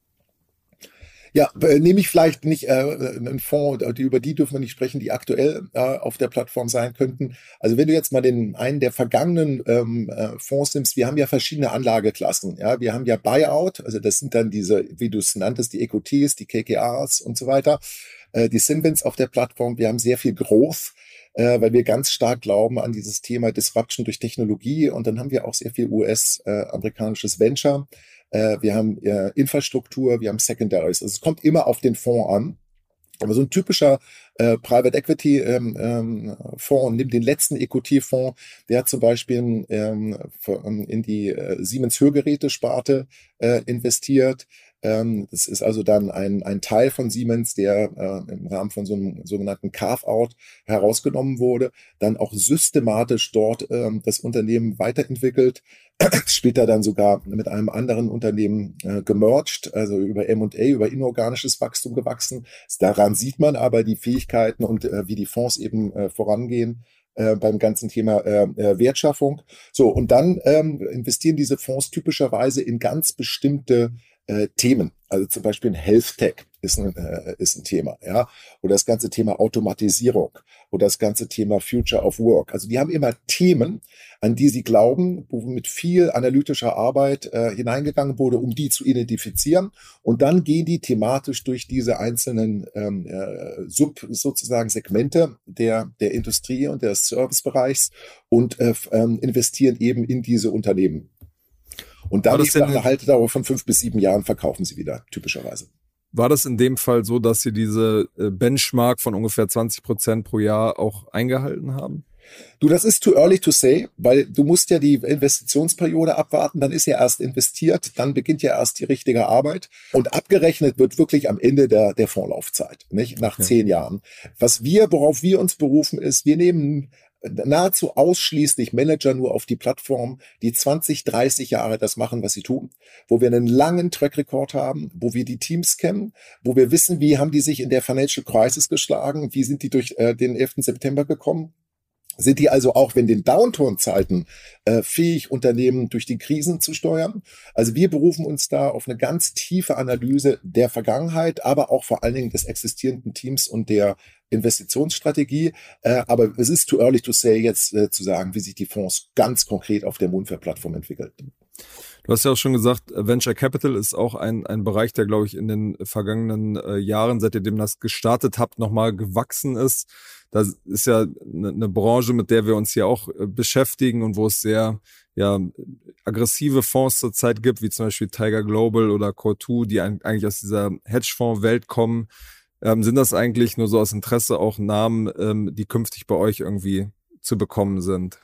Ja, äh, nehme ich vielleicht nicht äh, einen Fonds, die, über die dürfen wir nicht sprechen, die aktuell äh, auf der Plattform sein könnten. Also wenn du jetzt mal den einen der vergangenen ähm, äh, Fonds nimmst, wir haben ja verschiedene Anlageklassen. Ja, wir haben ja Buyout, also das sind dann diese, wie du es nanntest, die Equities, die K K Rs und so weiter, äh, die Cinvents auf der Plattform. Wir haben sehr viel Growth, äh, weil wir ganz stark glauben an dieses Thema Disruption durch Technologie. Und dann haben wir auch sehr viel U S-amerikanisches äh, Venture. Wir haben äh, Infrastruktur, wir haben Secondaries. Also es kommt immer auf den Fonds an. Aber so ein typischer äh, Private Equity ähm, ähm, Fonds, nimm den letzten Equity-Fonds, der hat zum Beispiel ähm, in die äh, Siemens Hörgeräte-Sparte äh, investiert. Ähm, das ist also dann ein, ein Teil von Siemens, der äh, im Rahmen von so einem sogenannten Carve-out herausgenommen wurde, dann auch systematisch dort ähm, das Unternehmen weiterentwickelt, später dann sogar mit einem anderen Unternehmen äh, gemerged, also über M und A, über inorganisches Wachstum gewachsen. Daran sieht man aber die Fähigkeiten und äh, wie die Fonds eben äh, vorangehen. äh, beim ganzen Thema äh, Wertschöpfung. So, und dann ähm, investieren diese Fonds typischerweise in ganz bestimmte äh, Themen. Also zum Beispiel ein Health Tech ist ein, äh, ist ein Thema, ja. Oder das ganze Thema Automatisierung oder das ganze Thema Future of Work. Also die haben immer Themen, an die sie glauben, wo mit viel analytischer Arbeit äh, hineingegangen wurde, um die zu identifizieren. Und dann gehen die thematisch durch diese einzelnen ähm, äh, Sub sozusagen Segmente der, der Industrie und des Servicebereichs und äh, ähm, investieren eben in diese Unternehmen. Und dann nach einer Haltedauer von fünf bis sieben Jahren verkaufen sie wieder, typischerweise. War das in dem Fall so, dass Sie diese Benchmark von ungefähr zwanzig Prozent pro Jahr auch eingehalten haben? Du, das ist too early to say, weil du musst ja die Investitionsperiode abwarten, dann ist ja erst investiert, dann beginnt ja erst die richtige Arbeit und abgerechnet wird wirklich am Ende der, der Fondslaufzeit, nicht? Nach okay. zehn Jahren. Was wir, worauf wir uns berufen ist, wir nehmen nahezu ausschließlich Manager nur auf die Plattform, die zwanzig, dreißig Jahre das machen, was sie tun, wo wir einen langen Track Record haben, wo wir die Teams kennen, wo wir wissen, wie haben die sich in der Financial Crisis geschlagen, wie sind die durch äh, den elften September gekommen. Sind die also auch, wenn den Downturn-Zeiten äh, fähig, Unternehmen durch die Krisen zu steuern? Also wir berufen uns da auf eine ganz tiefe Analyse der Vergangenheit, aber auch vor allen Dingen des existierenden Teams und der Investitionsstrategie. Äh, aber es ist too early to say, jetzt äh, zu sagen, wie sich die Fonds ganz konkret auf der Moonfair-Plattform entwickeln. Du hast ja auch schon gesagt, Venture Capital ist auch ein ein Bereich, der, glaube ich, in den vergangenen äh, Jahren, seit ihr dem das gestartet habt, nochmal gewachsen ist. Das ist ja eine, eine Branche, mit der wir uns hier auch äh, beschäftigen und wo es sehr ja aggressive Fonds zurzeit gibt, wie zum Beispiel Tiger Global oder Core zwei, die ein, eigentlich aus dieser Hedgefonds-Welt kommen. Ähm, sind das eigentlich nur so aus Interesse auch Namen, ähm, die künftig bei euch irgendwie zu bekommen sind?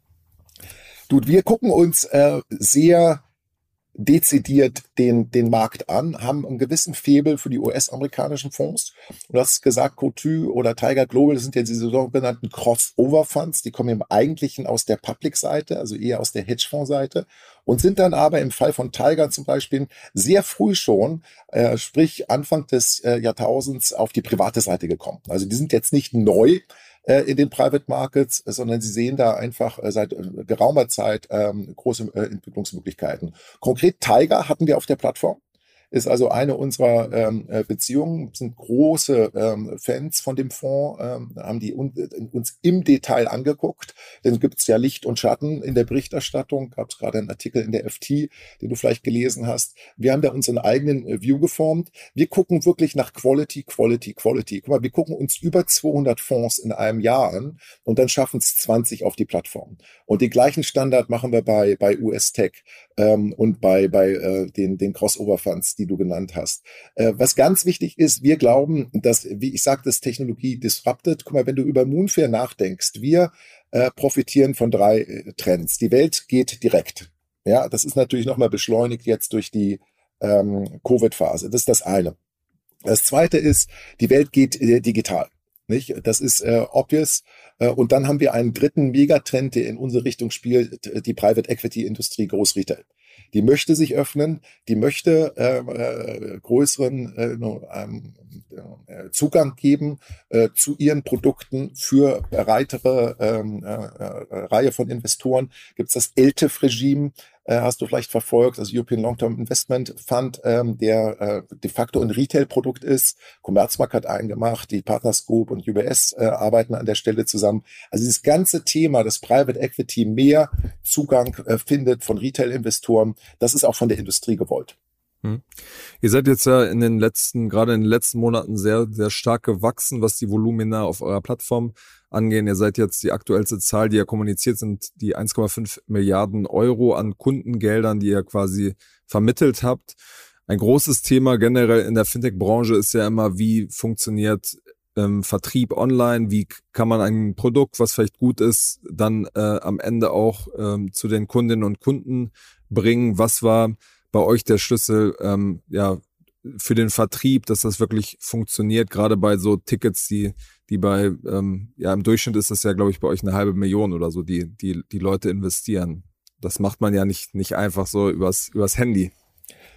Du, wir gucken uns äh, sehr dezidiert den, den Markt an, haben einen gewissen Faible für die U S-amerikanischen Fonds. Du hast gesagt, Cotu oder Tiger Global, das sind ja diese sogenannten Crossover-Funds, die kommen im Eigentlichen aus der Public-Seite, also eher aus der Hedgefonds-Seite und sind dann aber im Fall von Tiger zum Beispiel sehr früh schon, äh, sprich Anfang des äh, Jahrtausends, auf die private Seite gekommen. Also die sind jetzt nicht neu in den Private Markets, sondern sie sehen da einfach seit geraumer Zeit ähm, große äh, Entwicklungsmöglichkeiten. Konkret Tiger hatten wir auf der Plattform, ist also eine unserer ähm, Beziehungen, sind große ähm, Fans von dem Fonds, ähm, haben die un uns im Detail angeguckt. Dann gibt es ja Licht und Schatten in der Berichterstattung, gab es gerade einen Artikel in der F T, den du vielleicht gelesen hast. Wir haben da unseren eigenen äh, View geformt. Wir gucken wirklich nach Quality, Quality, Quality. Guck mal, wir gucken uns über zweihundert Fonds in einem Jahr an und dann schaffen es zwanzig auf die Plattform. Und den gleichen Standard machen wir bei, bei U S Tech ähm, und bei, bei äh, den, den Crossover-Funds, die du genannt hast. Äh, was ganz wichtig ist, wir glauben, dass, wie ich sagte, das Technologie disrupted. Guck mal, wenn du über Moonfair nachdenkst, wir äh, profitieren von drei äh, Trends. Die Welt geht direkt. Ja, das ist natürlich nochmal beschleunigt jetzt durch die ähm, Covid-Phase. Das ist das eine. Das zweite ist, die Welt geht äh, digital. Nicht? Das ist äh, obvious. Äh, und dann haben wir einen dritten Megatrend, der in unsere Richtung spielt, die Private Equity Industrie, Großretail. Die möchte sich öffnen, die möchte äh, äh, größeren äh, äh, Zugang geben äh, zu ihren Produkten für breitere äh, äh, Reihe von Investoren. Gibt es das L T I F-Regime, äh, hast du vielleicht verfolgt, das European Long-Term Investment Fund, ähm, der äh, de facto ein Retail-Produkt ist. Commerzbank hat einen gemacht, die Partners Group und U B S äh, arbeiten an der Stelle zusammen. Also dieses ganze Thema, dass Private Equity mehr Zugang äh, findet von Retail-Investoren, das ist auch von der Industrie gewollt. Hm. Ihr seid jetzt ja in den letzten, gerade in den letzten Monaten sehr, sehr stark gewachsen, was die Volumina auf eurer Plattform angehen. Ihr seid jetzt, die aktuellste Zahl, die ihr kommuniziert, sind die eins Komma fünf Milliarden Euro an Kundengeldern, die ihr quasi vermittelt habt. Ein großes Thema generell in der Fintech-Branche ist ja immer, wie funktioniert ähm, Vertrieb online, wie kann man ein Produkt, was vielleicht gut ist, dann äh, am Ende auch ähm, zu den Kundinnen und Kunden bringen. Was war bei euch der Schlüssel ähm, ja für den Vertrieb, dass das wirklich funktioniert, gerade bei so Tickets, die die bei ähm, ja im Durchschnitt ist das ja, glaube ich, bei euch eine halbe Million oder so, die die die Leute investieren. Das macht man ja nicht nicht einfach so übers übers Handy.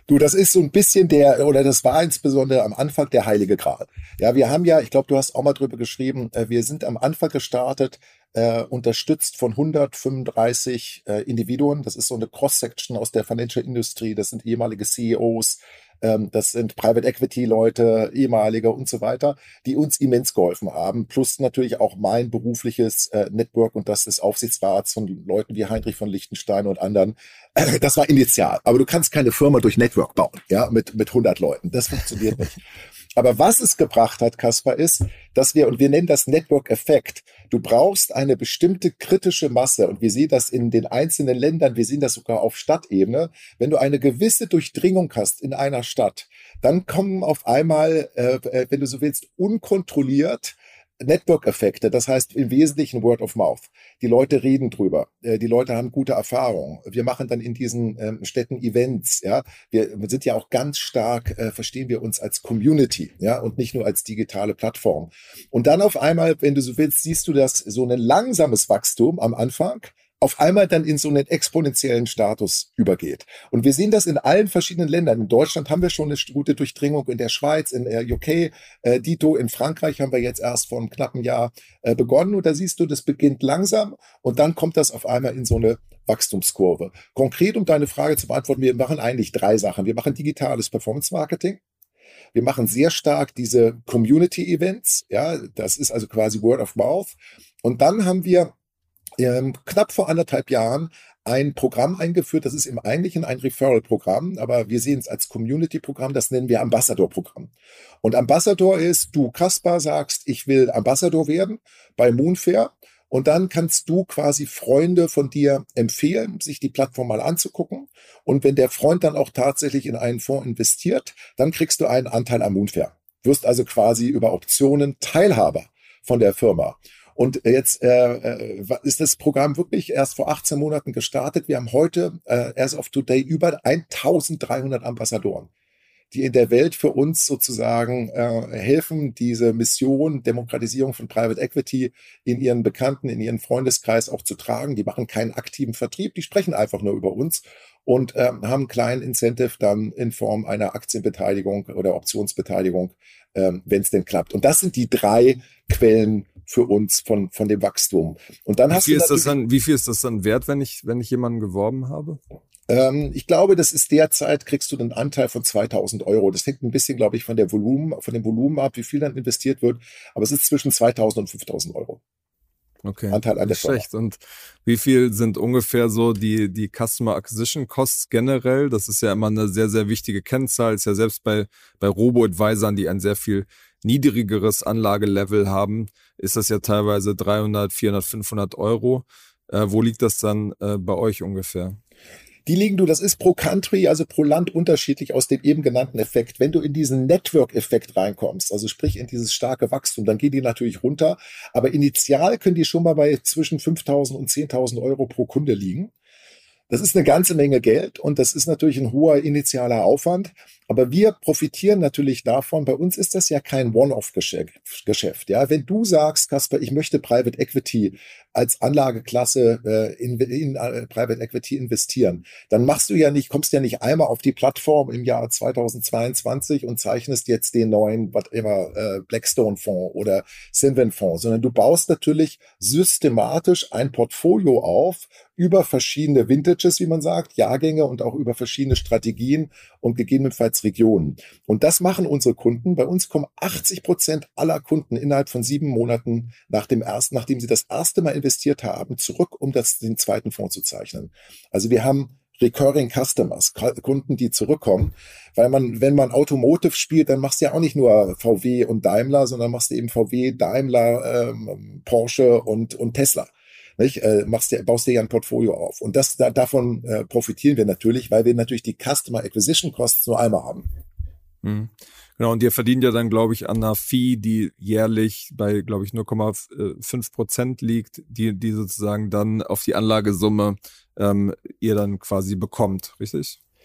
Du, das ist so ein bisschen der, oder das war insbesondere am Anfang der heilige Gral. Ja, wir haben ja, ich glaube, du hast auch mal drüber geschrieben, äh, wir sind am Anfang gestartet, äh, unterstützt von hundertfünfunddreißig äh, Individuen. Das ist so eine Cross-Section aus der Financial Industry. Das sind ehemalige C E Os, ähm, das sind Private Equity Leute, ehemalige und so weiter, die uns immens geholfen haben. Plus natürlich auch mein berufliches äh, Network und das des Aufsichtsrats von Leuten wie Heinrich von Liechtenstein und anderen. Das war initial. Aber du kannst keine Firma durch Network bauen, ja, mit, mit hundert Leuten. Das funktioniert nicht. Aber was es gebracht hat, Kaspar, ist, dass wir, und wir nennen das Network-Effekt, du brauchst eine bestimmte kritische Masse, und wir sehen das in den einzelnen Ländern, wir sehen das sogar auf Stadtebene. Wenn du eine gewisse Durchdringung hast in einer Stadt, dann kommen auf einmal, äh, wenn du so willst, unkontrolliert Network-Effekte, das heißt im Wesentlichen Word of Mouth. Die Leute reden drüber, die Leute haben gute Erfahrungen. Wir machen dann in diesen ähm, Städten Events, ja. Wir sind ja auch ganz stark, äh, verstehen wir uns als Community, ja, und nicht nur als digitale Plattform. Und dann auf einmal, wenn du so willst, siehst du das so ein langsames Wachstum am Anfang, auf einmal dann in so einen exponentiellen Status übergeht. Und wir sehen das in allen verschiedenen Ländern. In Deutschland haben wir schon eine gute Durchdringung, in der Schweiz, in der U K, äh, Dito, in Frankreich haben wir jetzt erst vor einem knappen Jahr äh, begonnen. Und da siehst du, das beginnt langsam und dann kommt das auf einmal in so eine Wachstumskurve. Konkret, um deine Frage zu beantworten, wir machen eigentlich drei Sachen. Wir machen digitales Performance-Marketing. Wir machen sehr stark diese Community-Events. Ja, das ist also quasi Word of Mouth. Und dann haben wir Ähm, knapp vor anderthalb Jahren ein Programm eingeführt, das ist im Eigentlichen ein Referral-Programm, aber wir sehen es als Community-Programm, das nennen wir Ambassador-Programm. Und Ambassador ist, du Kaspar sagst, ich will Ambassador werden bei Moonfair, und dann kannst du quasi Freunde von dir empfehlen, sich die Plattform mal anzugucken, und wenn der Freund dann auch tatsächlich in einen Fonds investiert, dann kriegst du einen Anteil am Moonfair. Wirst also quasi über Optionen Teilhaber von der Firma. Und jetzt äh, ist das Programm wirklich erst vor achtzehn Monaten gestartet. Wir haben heute, äh, as of today, über eintausenddreihundert Ambassadoren, die in der Welt für uns sozusagen äh, helfen, diese Mission Demokratisierung von Private Equity in ihren Bekannten, in ihren Freundeskreis auch zu tragen. Die machen keinen aktiven Vertrieb, die sprechen einfach nur über uns und äh, haben einen kleinen Incentive dann in Form einer Aktienbeteiligung oder Optionsbeteiligung, äh, wenn es denn klappt. Und das sind die drei Quellen für uns von, von dem Wachstum. Und dann wie hast viel du ist das dann, wie viel ist das dann wert, wenn ich, wenn ich jemanden geworben habe? Ähm, ich glaube, das ist derzeit, kriegst du einen Anteil von zweitausend Euro. Das hängt ein bisschen, glaube ich, von der Volumen, von dem Volumen ab, wie viel dann investiert wird. Aber es ist zwischen zweitausend und fünftausend Euro. Okay. Anteil an der Nicht schlecht. Und wie viel sind ungefähr so die, die Customer Acquisition Costs generell? Das ist ja immer eine sehr, sehr wichtige Kennzahl. Ist ja selbst bei, bei Robo-Advisern, die ein sehr viel niedrigeres Anlagelevel haben, ist das ja teilweise dreihundert, vierhundert, fünfhundert Euro. Äh, wo liegt das dann äh, bei euch ungefähr? Die liegen, du, das ist pro Country, also pro Land unterschiedlich aus dem eben genannten Effekt. Wenn du in diesen Network-Effekt reinkommst, also sprich in dieses starke Wachstum, dann gehen die natürlich runter. Aber initial können die schon mal bei zwischen fünftausend und zehntausend Euro pro Kunde liegen. Das ist eine ganze Menge Geld und das ist natürlich ein hoher initialer Aufwand. Aber wir profitieren natürlich davon. Bei uns ist das ja kein One-Off-Geschäft. Ja, wenn du sagst, Kaspar, ich möchte Private Equity als Anlageklasse äh, in, in uh, Private Equity investieren, dann machst du ja nicht, kommst ja nicht einmal auf die Plattform im Jahr zweitausendzweiundzwanzig und zeichnest jetzt den neuen, whatever, äh, Blackstone-Fonds oder Cinven-Fonds, sondern du baust natürlich systematisch ein Portfolio auf über verschiedene Vintages, wie man sagt, Jahrgänge und auch über verschiedene Strategien und gegebenenfalls Regionen. Und das machen unsere Kunden. Bei uns kommen achtzig Prozent aller Kunden innerhalb von sieben Monaten nach dem ersten, nachdem sie das erste Mal investiert haben, zurück, um das, den zweiten Fonds zu zeichnen. Also wir haben Recurring Customers, Kunden, die zurückkommen, weil man, wenn man Automotive spielt, dann machst du ja auch nicht nur V W und Daimler, sondern machst du eben V W, Daimler, ähm, Porsche und, und Tesla. Nicht? Äh, machst dir, baust dir ja ein Portfolio auf. Und das, da, davon äh, profitieren wir natürlich, weil wir natürlich die Customer Acquisition Costs nur einmal haben. Mhm. Genau, und ihr verdient ja dann, glaube ich, an einer Fee, die jährlich bei, glaube ich, null Komma fünf Prozent liegt, die, die sozusagen dann auf die Anlagesumme ähm, ihr dann quasi bekommt, richtig?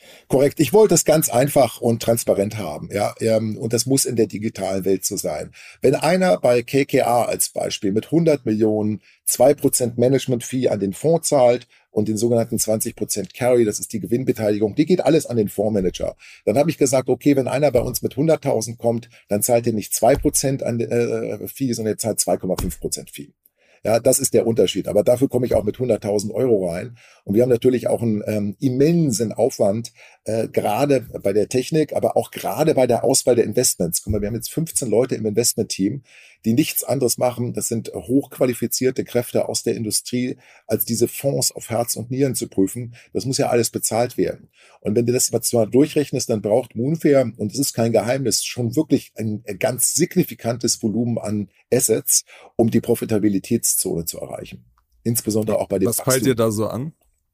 Korrekt. Ich wollte es ganz einfach und transparent haben, ja. ähm, Und das muss in der digitalen Welt so sein. Wenn einer bei K K R als Beispiel mit hundert Millionen zwei Prozent Management-Fee an den Fonds zahlt und den sogenannten zwanzig Prozent Carry, das ist die Gewinnbeteiligung, die geht alles an den Fondsmanager. Dann habe ich gesagt, okay, wenn einer bei uns mit hunderttausend kommt, dann zahlt er nicht zwei Prozent an äh, Fee, sondern er zahlt zwei Komma fünf Prozent Fee. Ja, das ist der Unterschied. Aber dafür komme ich auch mit hunderttausend Euro rein. Und wir haben natürlich auch einen ähm, immensen Aufwand, äh, gerade bei der Technik, aber auch gerade bei der Auswahl der Investments. Guck mal, wir haben jetzt fünfzehn Leute im Investment-Team, die nichts anderes machen. Das sind hochqualifizierte Kräfte aus der Industrie, als diese Fonds auf Herz und Nieren zu prüfen. Das muss ja alles bezahlt werden. Und wenn du das mal durchrechnest, dann braucht Moonfair, und das ist kein Geheimnis, schon wirklich ein ganz signifikantes Volumen an Assets, um die Profitabilitätszone zu erreichen. Insbesondere auch bei den Was peilt ihr da so an?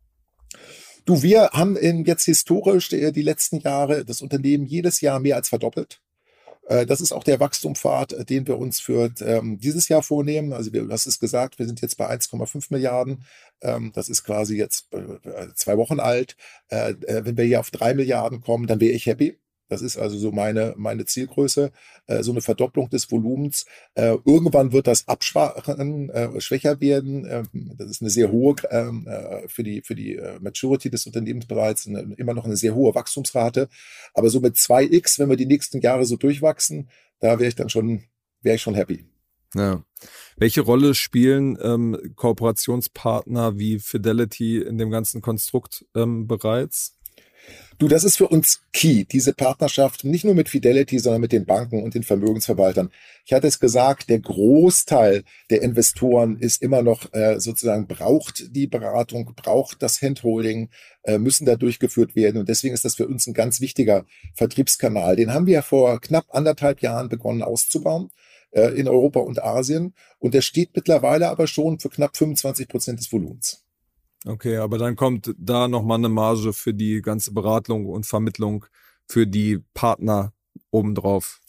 Du, wir haben in jetzt historisch die, die letzten Jahre das Unternehmen jedes Jahr mehr als verdoppelt. Das ist auch der Wachstumspfad, den wir uns für ähm, dieses Jahr vornehmen. Also wir, du hast es gesagt, wir sind jetzt bei eins Komma fünf Milliarden. Ähm, das ist quasi jetzt äh, zwei Wochen alt. Äh, wenn wir hier auf drei Milliarden kommen, dann wäre ich happy. Das ist also so meine, meine Zielgröße, äh, so eine Verdopplung des Volumens. Äh, irgendwann wird das abschwachen, äh, schwächer werden. Äh, das ist eine sehr hohe, äh, für die, für die äh, Maturity des Unternehmens bereits eine, immer noch eine sehr hohe Wachstumsrate. Aber so mit zwei X, wenn wir die nächsten Jahre so durchwachsen, da wäre ich dann schon, wäre ich schon happy. Ja. Welche Rolle spielen ähm, Kooperationspartner wie Fidelity in dem ganzen Konstrukt ähm, bereits? Du, das ist für uns key, diese Partnerschaft, nicht nur mit Fidelity, sondern mit den Banken und den Vermögensverwaltern. Ich hatte es gesagt, der Großteil der Investoren ist immer noch äh, sozusagen, braucht die Beratung, braucht das Handholding, äh, müssen da durchgeführt werden. Und deswegen ist das für uns ein ganz wichtiger Vertriebskanal. Den haben wir ja vor knapp anderthalb Jahren begonnen auszubauen äh, in Europa und Asien. Und der steht mittlerweile aber schon für knapp fünfundzwanzig Prozent des Volumens. Okay, aber dann kommt da nochmal eine Marge für die ganze Beratung und Vermittlung für die Partner obendrauf.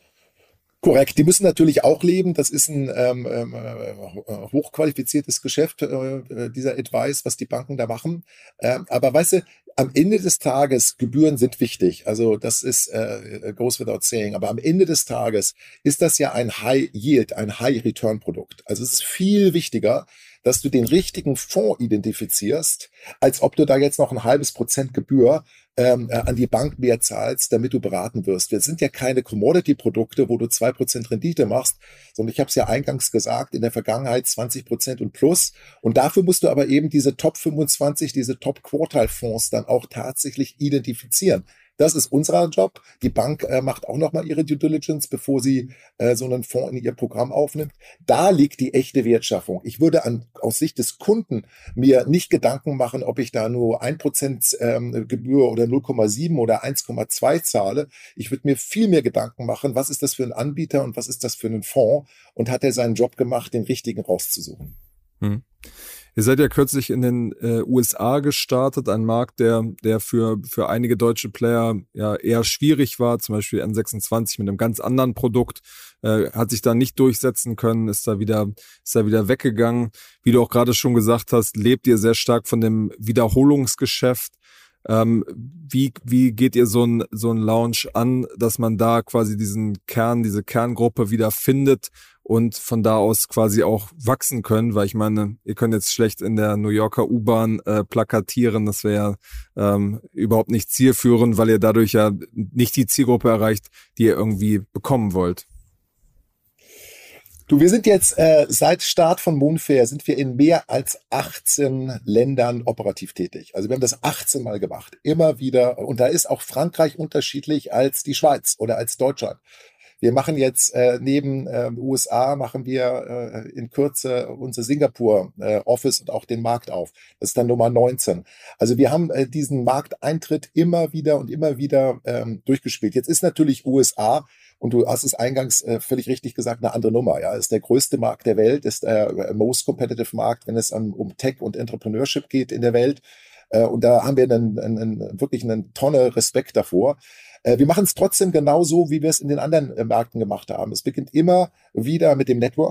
Korrekt, die müssen natürlich auch leben. Das ist ein ähm, äh, hochqualifiziertes Geschäft, äh, dieser Advice, was die Banken da machen. Äh, aber weißt du, am Ende des Tages, Gebühren sind wichtig. Also das ist äh, goes without saying. Aber am Ende des Tages ist das ja ein High Yield, ein High Return Produkt. Also es ist viel wichtiger, dass du den richtigen Fonds identifizierst, als ob du da jetzt noch ein halbes Prozent Gebühr ähm, äh, an die Bank mehr zahlst, damit du beraten wirst. Wir sind ja keine Commodity-Produkte, wo du zwei Prozent Rendite machst, sondern ich habe es ja eingangs gesagt, in der Vergangenheit zwanzig Prozent und plus. Und dafür musst du aber eben diese Top fünfundzwanzig, diese Top-Quartile-Fonds dann auch tatsächlich identifizieren. Das ist unser Job. Die Bank äh, macht auch nochmal ihre Due Diligence, bevor sie äh, so einen Fonds in ihr Programm aufnimmt. Da liegt die echte Wertschaffung. Ich würde an, aus Sicht des Kunden mir nicht Gedanken machen, ob ich da nur ein Prozent ähm, Gebühr oder null Komma sieben oder eins Komma zwei zahle. Ich würde mir viel mehr Gedanken machen, was ist das für ein Anbieter und was ist das für ein Fonds und hat er seinen Job gemacht, den richtigen rauszusuchen. Hm. Ihr seid ja kürzlich in den äh, U S A gestartet, ein Markt, der der für für einige deutsche Player ja eher schwierig war, zum Beispiel N sechsundzwanzig mit einem ganz anderen Produkt, äh, hat sich da nicht durchsetzen können, ist da wieder ist da wieder weggegangen. Wie du auch gerade schon gesagt hast, lebt ihr sehr stark von dem Wiederholungsgeschäft. Ähm, wie wie geht ihr so ein so ein Launch an, dass man da quasi diesen Kern, diese Kerngruppe wieder findet und von da aus quasi auch wachsen können, weil ich meine, ihr könnt jetzt schlecht in der New Yorker U-Bahn äh, plakatieren, das wäre ja ähm, überhaupt nicht zielführend, weil ihr dadurch ja nicht die Zielgruppe erreicht, die ihr irgendwie bekommen wollt. Du, wir sind jetzt äh, seit Start von Moonfair sind wir in mehr als achtzehn Ländern operativ tätig. Also wir haben das achtzehn Mal gemacht, immer wieder. Und da ist auch Frankreich unterschiedlich als die Schweiz oder als Deutschland. Wir machen jetzt äh, neben äh, U S A machen wir äh, in Kürze unser Singapur äh, Office und auch den Markt auf. Das ist dann Nummer neunzehn. Also wir haben äh, diesen Markteintritt immer wieder und immer wieder ähm, durchgespielt. Jetzt ist natürlich U S A, und du hast es eingangs äh, völlig richtig gesagt, eine andere Nummer. Ja, ist der größte Markt der Welt, ist der most competitive Markt, wenn es um, um Tech und Entrepreneurship geht in der Welt. Äh, und da haben wir einen, einen, einen, wirklich eine Tonne Respekt davor. Wir machen es trotzdem genauso, wie wir es in den anderen Märkten gemacht haben. Es beginnt immer wieder mit dem Network.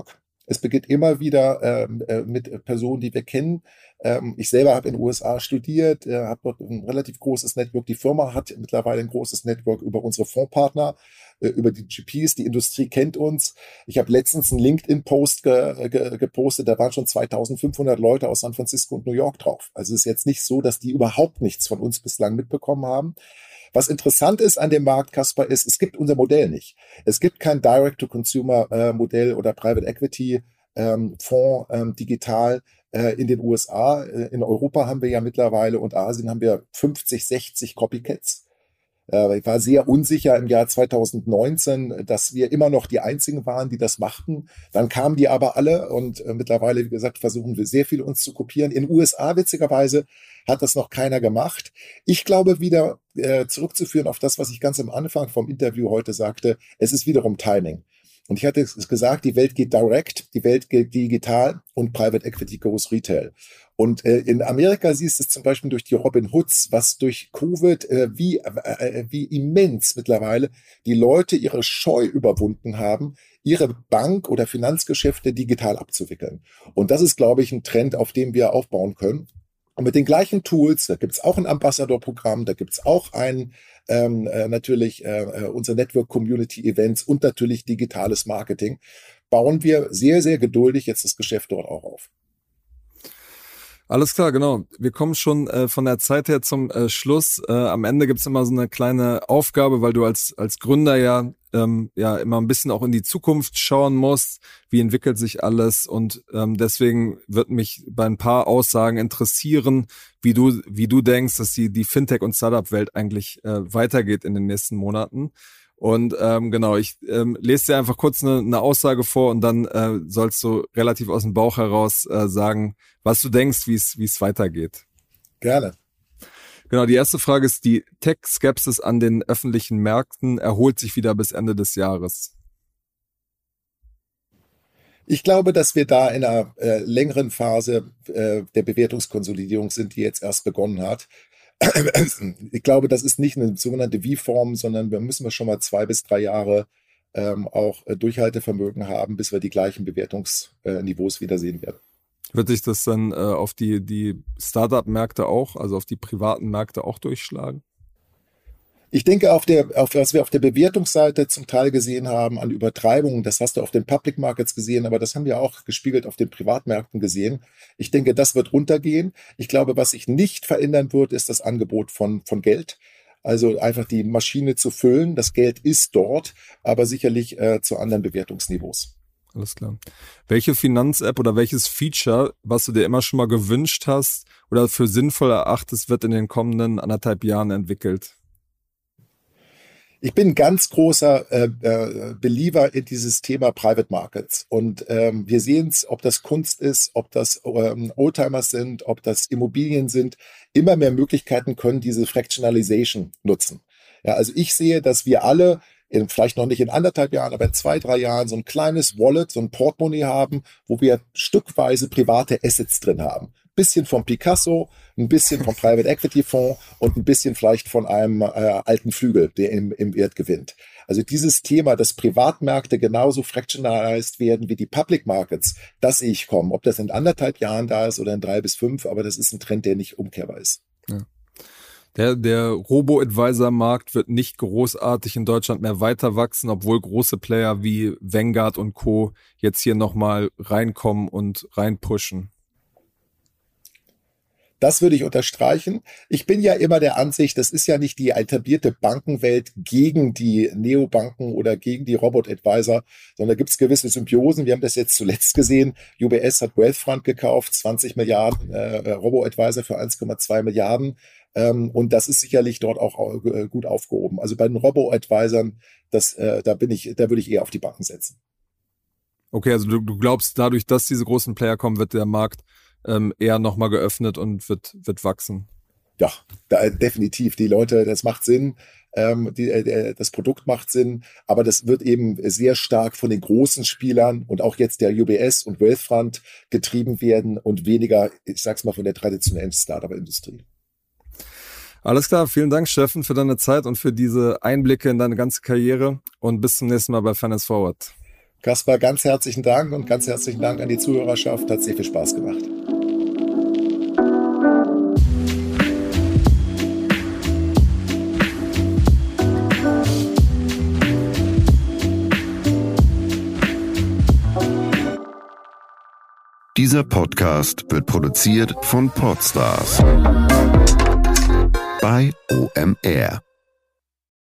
Es beginnt immer wieder ähm, äh, mit Personen, die wir kennen. Ähm, ich selber habe in den U S A studiert, äh, habe dort ein relativ großes Network. Die Firma hat mittlerweile ein großes Network über unsere Fondspartner, äh, über die G Ps. Die Industrie kennt uns. Ich habe letztens einen LinkedIn-Post ge ge gepostet, da waren schon zweitausendfünfhundert Leute aus San Francisco und New York drauf. Also es ist jetzt nicht so, dass die überhaupt nichts von uns bislang mitbekommen haben. Was interessant ist an dem Markt, Caspar, ist, es gibt unser Modell nicht. Es gibt kein Direct-to-Consumer-Modell oder Private Equity ähm, Fonds ähm, digital äh, in den U S A. Äh, in Europa haben wir ja mittlerweile und Asien haben wir fünfzig, sechzig Copycats. Äh, ich war sehr unsicher im Jahr zweitausendneunzehn, dass wir immer noch die einzigen waren, die das machten. Dann kamen die aber alle und äh, mittlerweile, wie gesagt, versuchen wir sehr viel uns zu kopieren. In den U S A, witzigerweise, hat das noch keiner gemacht. Ich glaube, wieder äh, zurückzuführen auf das, was ich ganz am Anfang vom Interview heute sagte, es ist wiederum Timing. Und ich hatte es gesagt, die Welt geht direct, die Welt geht digital und Private Equity goes Retail. Und äh, in Amerika siehst du es zum Beispiel durch die Robin Hoods, was durch Covid, äh, wie, äh, wie immens mittlerweile die Leute ihre Scheu überwunden haben, ihre Bank- oder Finanzgeschäfte digital abzuwickeln. Und das ist, glaube ich, ein Trend, auf dem wir aufbauen können. Und mit den gleichen Tools, da gibt es auch ein Ambassador-Programm, da gibt es auch ein ähm, äh, natürlich äh, unser Network Community Events und natürlich digitales Marketing, bauen wir sehr, sehr geduldig jetzt das Geschäft dort auch auf. Alles klar, genau. Wir kommen schon äh, von der Zeit her zum äh, Schluss. Äh, am Ende gibt's immer so eine kleine Aufgabe, weil du als als Gründer ja ähm, ja immer ein bisschen auch in die Zukunft schauen musst. Wie entwickelt sich alles? Und ähm, deswegen wird mich bei ein paar Aussagen interessieren, wie du wie du denkst, dass die die Fintech- und Startup-Welt eigentlich äh, weitergeht in den nächsten Monaten. Und ähm, genau, ich ähm, lese dir einfach kurz eine, eine Aussage vor und dann äh, sollst du relativ aus dem Bauch heraus äh, sagen, was du denkst, wie es wie es weitergeht. Gerne. Genau, die erste Frage ist, die Tech-Skepsis an den öffentlichen Märkten erholt sich wieder bis Ende des Jahres. Ich glaube, dass wir da in einer äh, längeren Phase äh, der Bewertungskonsolidierung sind, die jetzt erst begonnen hat. Ich glaube, das ist nicht eine sogenannte V-Form, sondern wir müssen wir schon mal zwei bis drei Jahre ähm, auch äh, Durchhaltevermögen haben, bis wir die gleichen Bewertungsniveaus wiedersehen werden. Wird sich das dann äh, auf die, die Startup-Märkte auch, also auf die privaten Märkte auch durchschlagen? Ich denke, auf der, auf, was wir auf der Bewertungsseite zum Teil gesehen haben an Übertreibungen, das hast du auf den Public Markets gesehen, aber das haben wir auch gespiegelt auf den Privatmärkten gesehen. Ich denke, das wird runtergehen. Ich glaube, was sich nicht verändern wird, ist das Angebot von, von Geld. Also einfach die Maschine zu füllen. Das Geld ist dort, aber sicherlich äh, zu anderen Bewertungsniveaus. Alles klar. Welche Finanz-App oder welches Feature, was du dir immer schon mal gewünscht hast oder für sinnvoll erachtest, wird in den kommenden anderthalb Jahren entwickelt? Ich bin ein ganz großer äh, äh, Believer in dieses Thema Private Markets. Und ähm, wir sehen es, ob das Kunst ist, ob das ähm, Oldtimers sind, ob das Immobilien sind. Immer mehr Möglichkeiten können diese Fractionalization nutzen. Ja, also ich sehe, dass wir alle in, vielleicht noch nicht in anderthalb Jahren, aber in zwei, drei Jahren so ein kleines Wallet, so ein Portemonnaie haben, wo wir stückweise private Assets drin haben. Bisschen vom Picasso, ein bisschen vom Private Equity Fonds und ein bisschen vielleicht von einem äh, alten Flügel, der im, im Wert gewinnt. Also dieses Thema, dass Privatmärkte genauso fractionalized werden wie die Public Markets, das sehe ich kommen. Ob das in anderthalb Jahren da ist oder in drei bis fünf, aber das ist ein Trend, der nicht umkehrbar ist. Ja. Der, der Robo-Advisor-Markt wird nicht großartig in Deutschland mehr weiter wachsen, obwohl große Player wie Vanguard und Co. jetzt hier nochmal reinkommen und reinpushen. Das würde ich unterstreichen. Ich bin ja immer der Ansicht, das ist ja nicht die etablierte Bankenwelt gegen die Neobanken oder gegen die Robot-Advisor, sondern da gibt es gewisse Symbiosen. Wir haben das jetzt zuletzt gesehen. U B S hat Wealthfront gekauft, zwanzig Milliarden, äh, Robo-Advisor für eins Komma zwei Milliarden. Ähm, und das ist sicherlich dort auch äh, gut aufgehoben. Also bei den Robo-Advisern, das, äh, da bin ich, da würde ich eher auf die Banken setzen. Okay, also du, du glaubst, dadurch, dass diese großen Player kommen, wird der Markt ähm, eher nochmal geöffnet und wird, wird wachsen. Ja, da, definitiv. Die Leute, das macht Sinn. Ähm, die, äh, das Produkt macht Sinn, aber das wird eben sehr stark von den großen Spielern und auch jetzt der U B S und Wealthfront getrieben werden und weniger, ich sag's mal, von der traditionellen Startup-Industrie. Alles klar, vielen Dank, Steffen, für deine Zeit und für diese Einblicke in deine ganze Karriere und bis zum nächsten Mal bei Finance Forward. Kaspar, ganz herzlichen Dank und ganz herzlichen Dank an die Zuhörerschaft. Hat sehr viel Spaß gemacht. Dieser Podcast wird produziert von Podstars bei O M R.